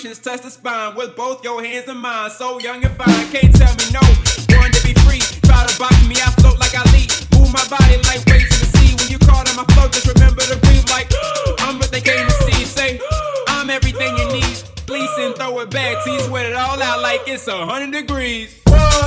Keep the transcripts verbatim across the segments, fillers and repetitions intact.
vibrations touch the spine with both your hands and mine. So young and fine, can't tell me no. Born to be free, try to box me, I float like I lead. Move my body like waves in the sea. When you call on my flow, just remember to breathe like I'm what they came to see. Say I'm everything you need. Please and throw it back, tease with it all out like it's a hundred degrees. What?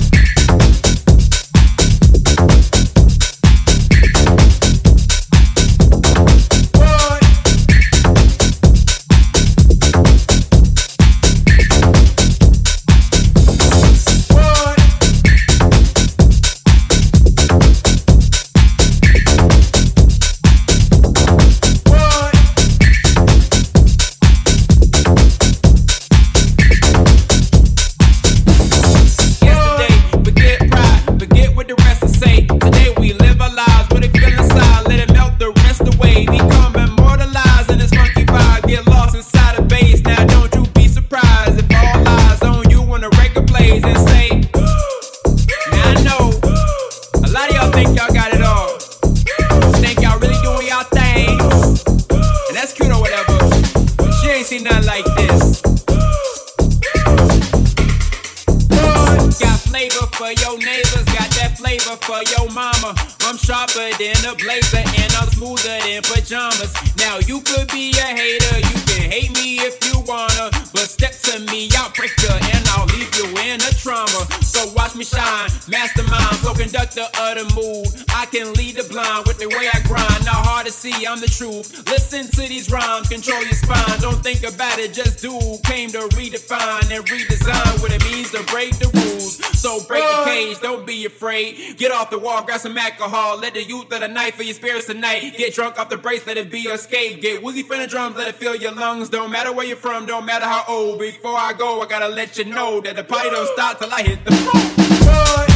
Sharper than a blazer and I'm smoother than pajamas. Now you could be a hater, you can hate me if you wanna, but step to me, I'll break you and I'll leave you in a trauma. So watch me shine, mastermind, so conductor of the mood. I can lead the blind with the way I grind. Not hard to see, I'm the truth. Listen to these rhymes, control your spine. Don't think about it, just do. Came to redefine and redesign what it means to break the rules. So break the cage, don't be afraid. Get off the wall, grab some alcohol. Let the youth of the night fill your spirits tonight. Get drunk off the brace, let it be your escape. Get woozy from the drums, let it fill your lungs. Don't matter where you're from, don't matter how old. Before I go, I gotta let you know that the party don't stop till I hit the floor.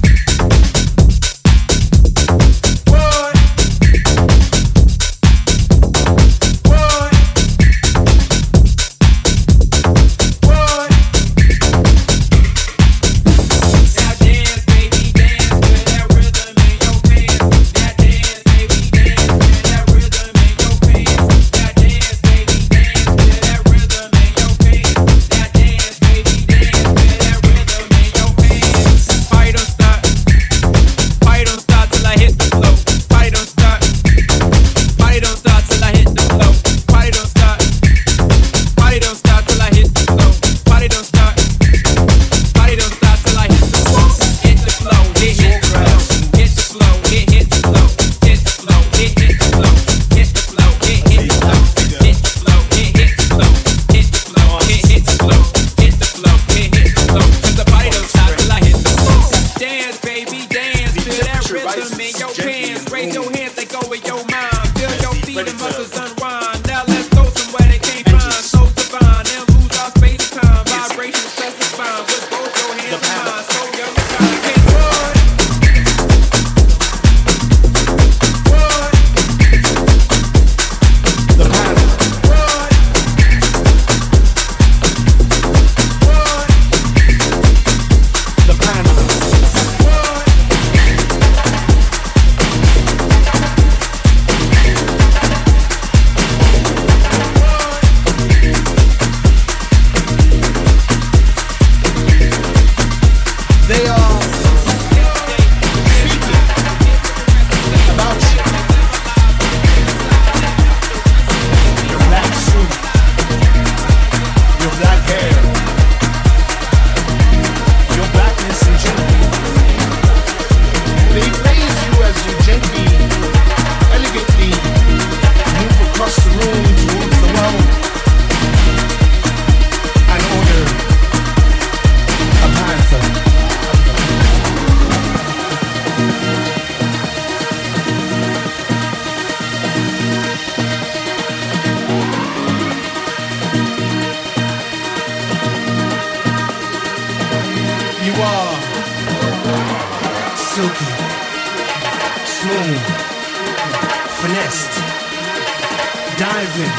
Diving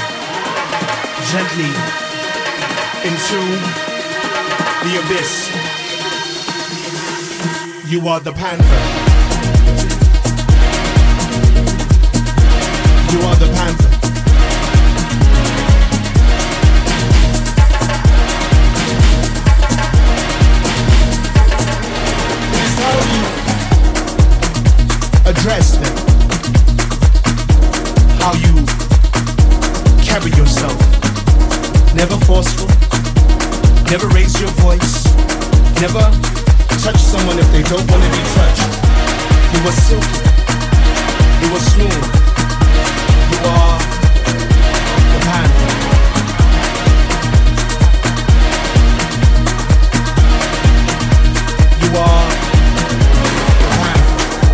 gently into the abyss. You are the panther. You are the panther. never touch someone if they don't want to be touched. You are silky. You are smooth. You are the panther. You are the panther.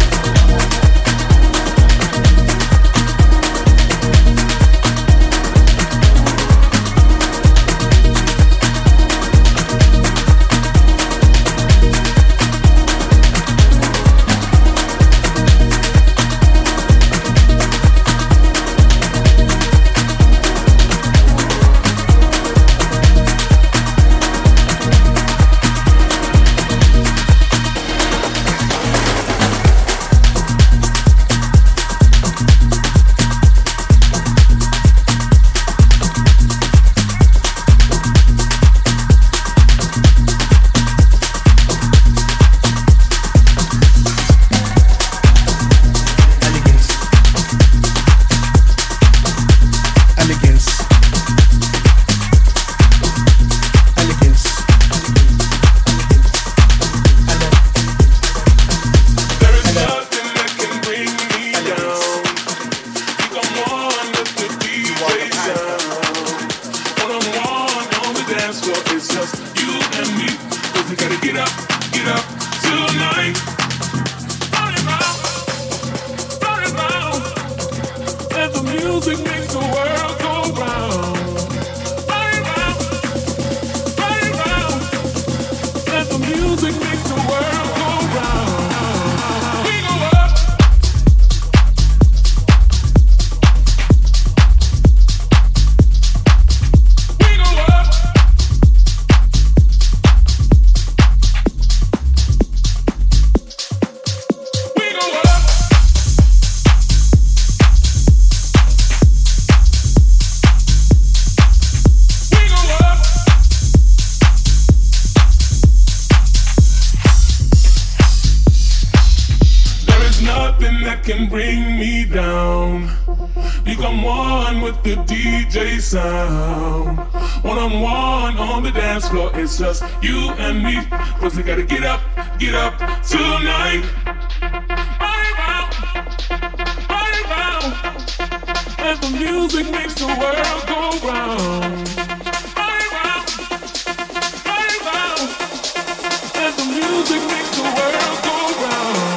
Sound. One on one on the dance floor, it's just you and me. Cause we gotta get up, get up tonight. Right round, right round. And the music makes the world go round. Right round, right round. And the music makes the world go round.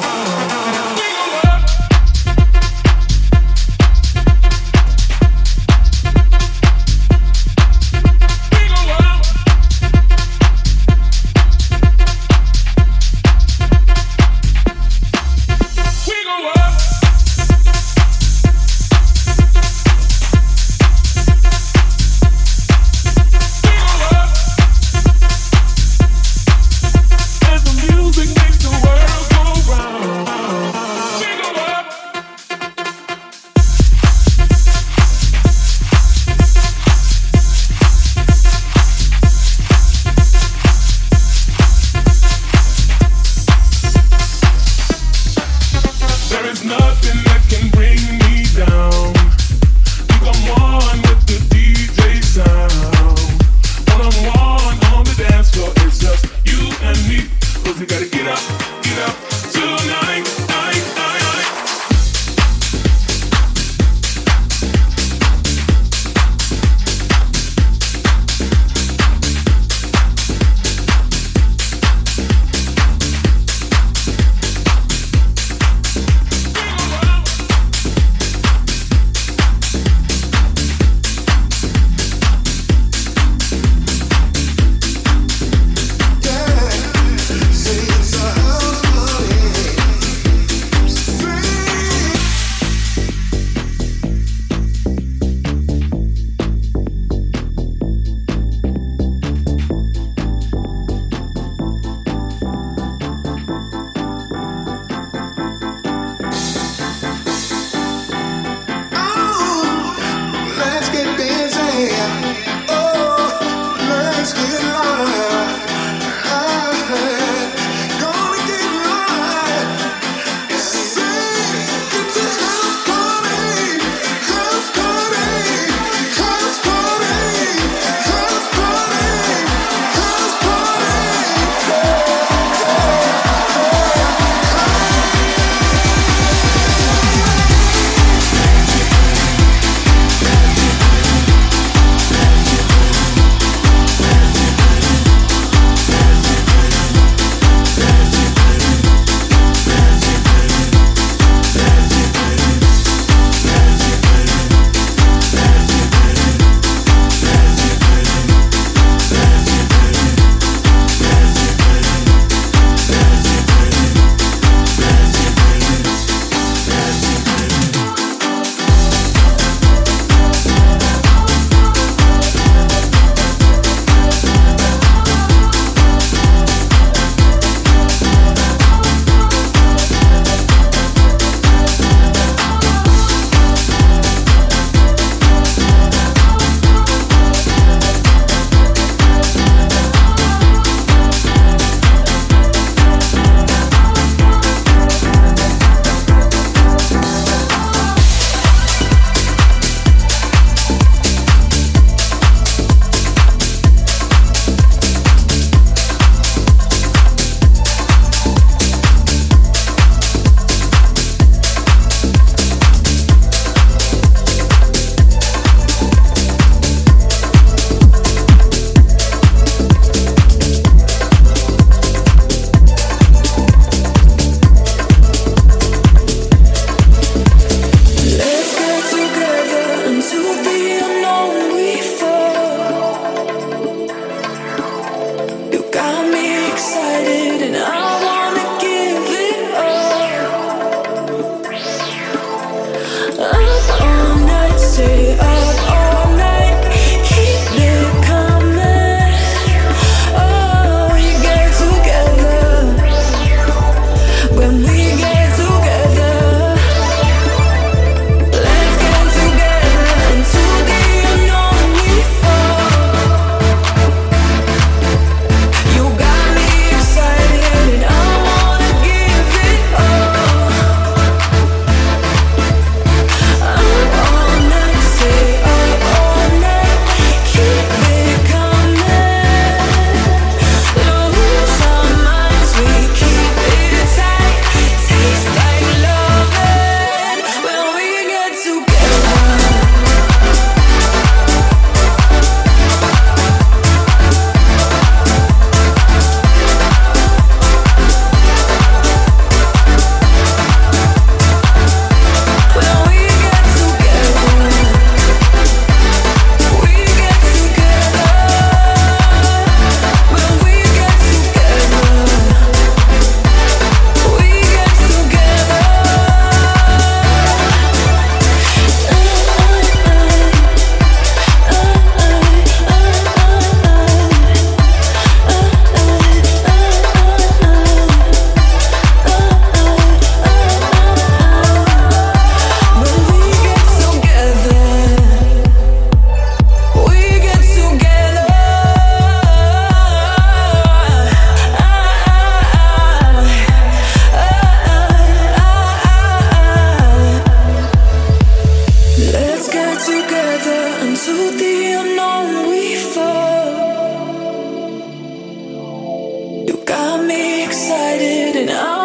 got me excited and I